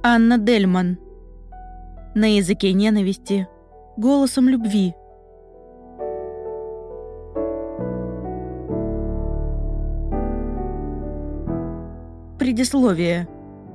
Анна Дельман. На языке ненависти, голосом любви. Предисловие.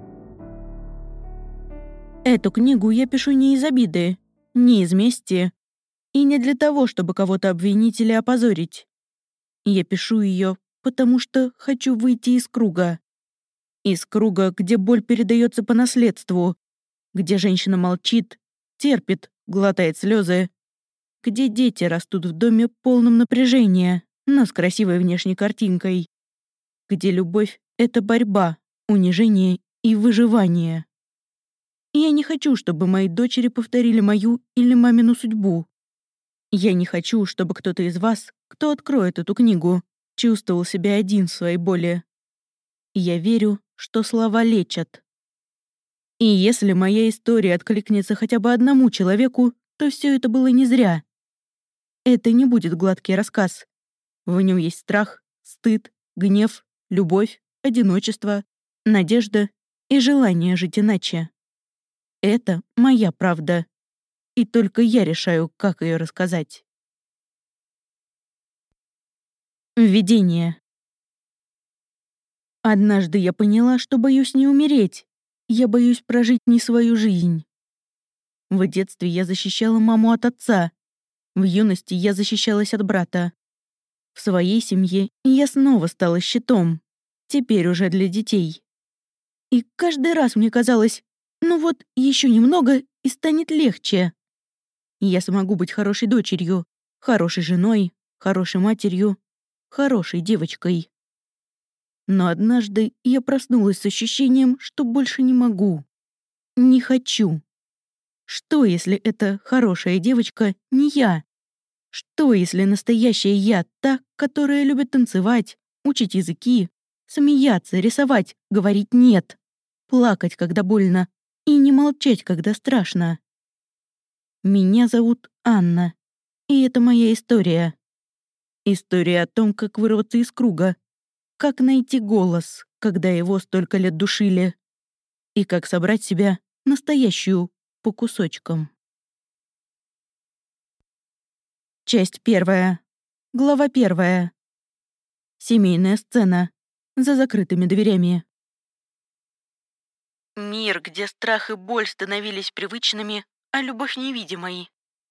Эту книгу я пишу не из обиды, не из мести и не для того, чтобы кого-то обвинить или опозорить. Я пишу ее, потому что хочу выйти из круга. Из круга, где боль передается по наследству, где женщина молчит, терпит, глотает слезы, где дети растут в доме полном напряжения, но с красивой внешней картинкой, где любовь — это борьба, унижение и выживание. Я не хочу, чтобы мои дочери повторили мою или мамину судьбу. Я не хочу, чтобы кто-то из вас, кто откроет эту книгу, чувствовал себя один в своей боли. Я верю, что слова лечат. И если моя история откликнется хотя бы одному человеку, то все это было не зря. Это не будет гладкий рассказ. В нем есть страх, стыд, гнев, любовь, одиночество, надежда и желание жить иначе. Это моя правда. И только я решаю, как ее рассказать. Введение. Однажды я поняла, что боюсь не умереть. Я боюсь прожить не свою жизнь. В детстве я защищала маму от отца. В юности я защищалась от брата. В своей семье я снова стала щитом. Теперь уже для детей. И каждый раз мне казалось, ну вот, еще немного, и станет легче. Я смогу быть хорошей дочерью, хорошей женой, хорошей матерью, хорошей девочкой. Но однажды я проснулась с ощущением, что больше не могу. Не хочу. Что, если эта хорошая девочка не я? Что, если настоящая я та, которая любит танцевать, учить языки, смеяться, рисовать, говорить «нет», плакать, когда больно, и не молчать, когда страшно? Меня зовут Анна, и это моя история. История о том, как вырваться из круга, как найти голос, когда его столько лет душили, и как собрать себя настоящую по кусочкам. Часть 1. Глава 1. Семейная сцена. За закрытыми дверями. Мир, где страх и боль становились привычными, а любовь невидимой.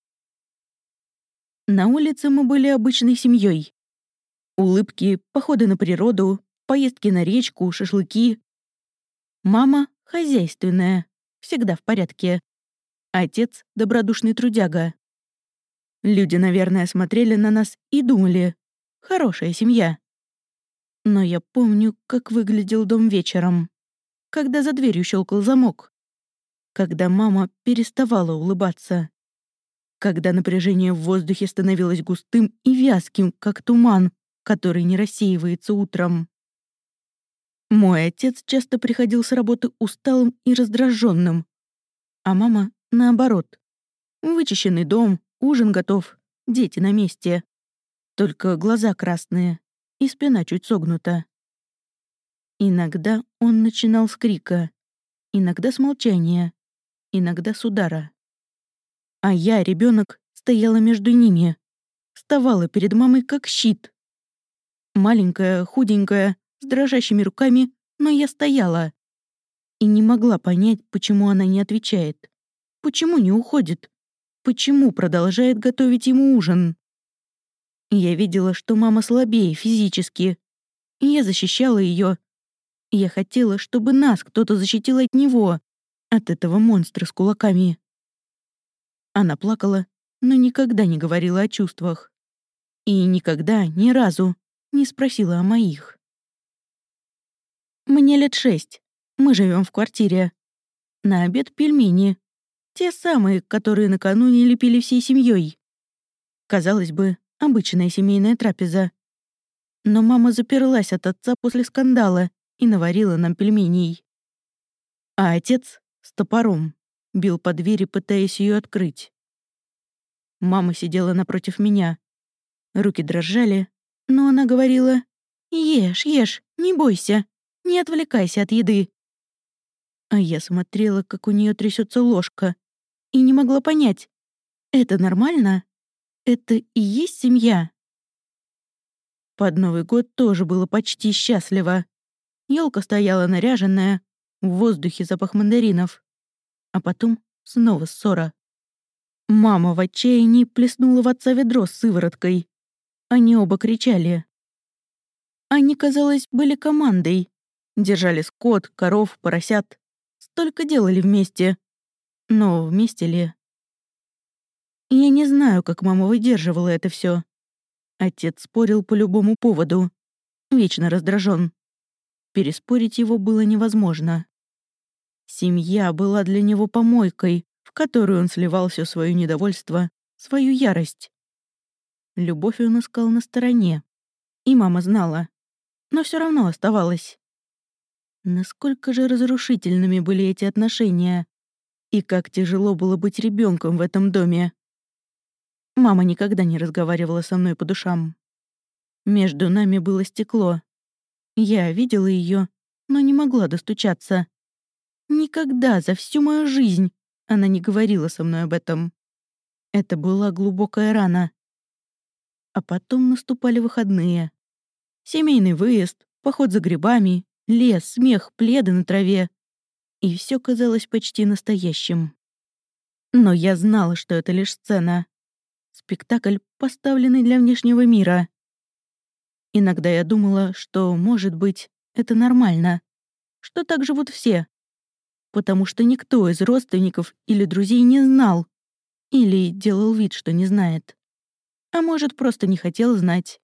На улице мы были обычной семьей. Улыбки, походы на природу, поездки на речку, шашлыки. Мама хозяйственная, всегда в порядке. Отец — добродушный трудяга. Люди, наверное, смотрели на нас и думали: хорошая семья. Но я помню, как выглядел дом вечером, когда за дверью щелкал замок, когда мама переставала улыбаться, когда напряжение в воздухе становилось густым и вязким, как туман, который не рассеивается утром. Мой отец часто приходил с работы усталым и раздраженным, а мама — наоборот. Вычищенный дом, ужин готов, дети на месте. Только глаза красные и спина чуть согнута. Иногда он начинал с крика, иногда с молчания, иногда с удара. А я, ребенок, стояла между ними, вставала перед мамой как щит. Маленькая, худенькая, с дрожащими руками, но я стояла. И не могла понять, почему она не отвечает, почему не уходит, почему продолжает готовить ему ужин. Я видела, что мама слабее физически, и я защищала ее. Я хотела, чтобы нас кто-то защитил от него, от этого монстра с кулаками. Она плакала, но никогда не говорила о чувствах. И никогда, ни разу, не спросила о моих. Мне лет 6. Мы живем в квартире. На обед пельмени. Те самые, которые накануне лепили всей семьей. Казалось бы, обычная семейная трапеза. Но мама заперлась от отца после скандала и наварила нам пельменей. А отец с топором бил по двери, пытаясь ее открыть. Мама сидела напротив меня. Руки дрожали, но она говорила: «Ешь, ешь, не бойся, не отвлекайся от еды». А я смотрела, как у нее трясется ложка, и не могла понять, это нормально? Это и есть семья? Под Новый год тоже было почти счастливо. Елка стояла наряженная, в воздухе запах мандаринов. А потом снова ссора. Мама в отчаянии плеснула в отца ведро с сывороткой. Они оба кричали. Они, казалось, были командой. Держали скот, коров, поросят. Столько делали вместе. Но вместе ли? Я не знаю, как мама выдерживала это все. Отец спорил по любому поводу. Вечно раздражен. Переспорить его было невозможно. Семья была для него помойкой, в которую он сливал все свое недовольство, свою ярость. Любовь он искал на стороне. И мама знала. Но все равно оставалась. Насколько же разрушительными были эти отношения. И как тяжело было быть ребенком в этом доме. Мама никогда не разговаривала со мной по душам. Между нами было стекло. Я видела ее, но не могла достучаться. Никогда за всю мою жизнь она не говорила со мной об этом. Это была глубокая рана. А потом наступали выходные. Семейный выезд, поход за грибами, лес, смех, пледы на траве. И все казалось почти настоящим. Но я знала, что это лишь сцена. Спектакль, поставленный для внешнего мира. Иногда я думала, что, может быть, это нормально, что так живут все, потому что никто из родственников или друзей не знал или делал вид, что не знает. А может, просто не хотел знать.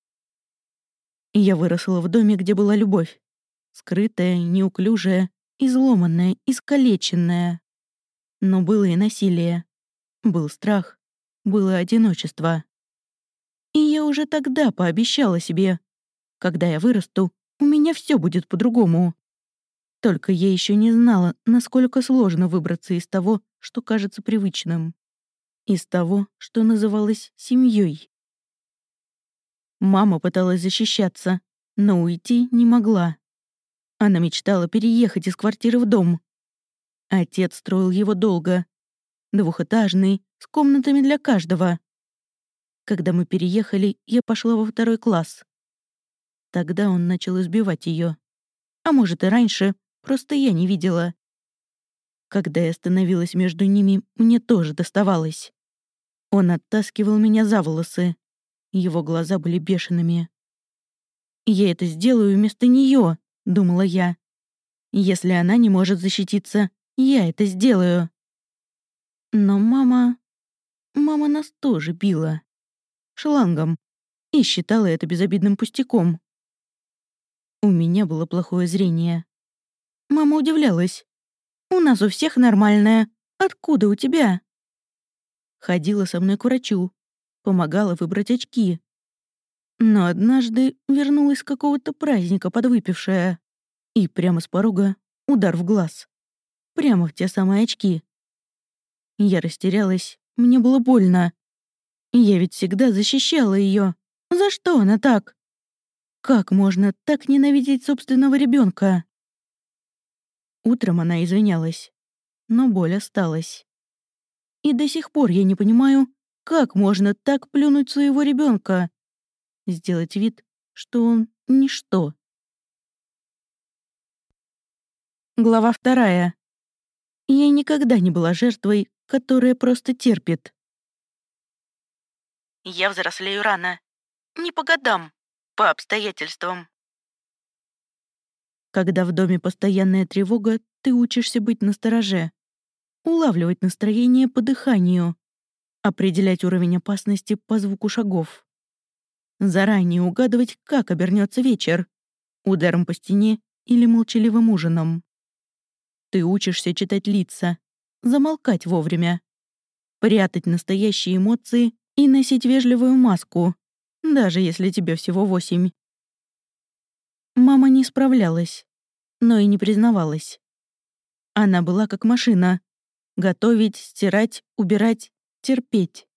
И я выросла в доме, где была любовь. Скрытая, неуклюжая, изломанная, искалеченная. Но было и насилие. Был страх. Было одиночество. И я уже тогда пообещала себе, когда я вырасту, у меня все будет по-другому. Только я еще не знала, насколько сложно выбраться из того, что кажется привычным. Из того, что называлось семьей. Мама пыталась защищаться, но уйти не могла. Она мечтала переехать из квартиры в дом. Отец строил его долго. Двухэтажный, с комнатами для каждого. Когда мы переехали, я пошла во 2 класс. Тогда он начал избивать ее. А может и раньше, просто я не видела. Когда я становилась между ними, мне тоже доставалось. Он оттаскивал меня за волосы. Его глаза были бешеными. «Я это сделаю вместо нее», — думала я. «Если она не может защититься, я это сделаю». Но мама нас тоже била. Шлангом. И считала это безобидным пустяком. У меня было плохое зрение. Мама удивлялась. «У нас у всех нормальное. Откуда у тебя?» Ходила со мной к врачу. Помогала выбрать очки. Но однажды вернулась с какого-то праздника подвыпившая. И прямо с порога удар в глаз. Прямо в те самые очки. Я растерялась, мне было больно. Я ведь всегда защищала ее. За что она так? Как можно так ненавидеть собственного ребенка? Утром она извинялась, но боль осталась. И до сих пор я не понимаю, как можно так плюнуть своего ребенка, сделать вид, что он ничто. Глава 2. Я никогда не была жертвой, которая просто терпит. Я взрослею рано. Не по годам, по обстоятельствам. Когда в доме постоянная тревога, ты учишься быть настороже, улавливать настроение по дыханию, определять уровень опасности по звуку шагов. Заранее угадывать, как обернется вечер, ударом по стене или молчаливым ужином. Ты учишься читать лица, замолкать вовремя, прятать настоящие эмоции и носить вежливую маску, даже если тебе всего 8. Мама не справлялась, но и не признавалась. Она была как машина. Готовить, стирать, убирать, терпеть.